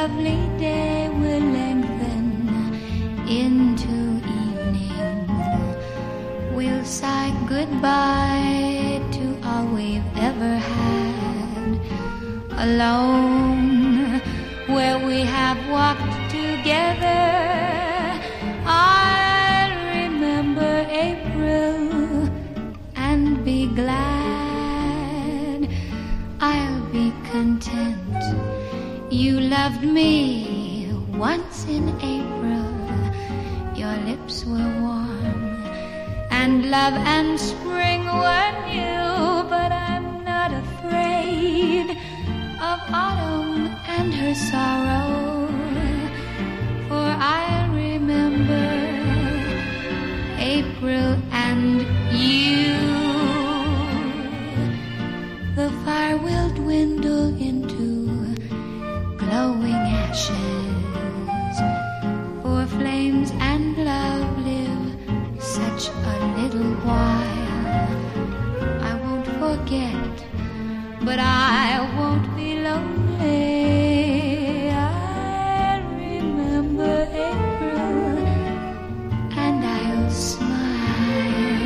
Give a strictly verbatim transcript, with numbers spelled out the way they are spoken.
lovely day will lengthen into evening. We'll say goodbye to all we've ever had. Alone, where we have walked together, I'll remember April and be glad. I'll be content. You loved me once in April. Your lips were warm, and love and spring were new. But I'm not afraid of autumn and her sorrow, for I remember April and you. The fire will dwindle into glowing ashes, for flames and love live such a little while. I won't forget, but I won't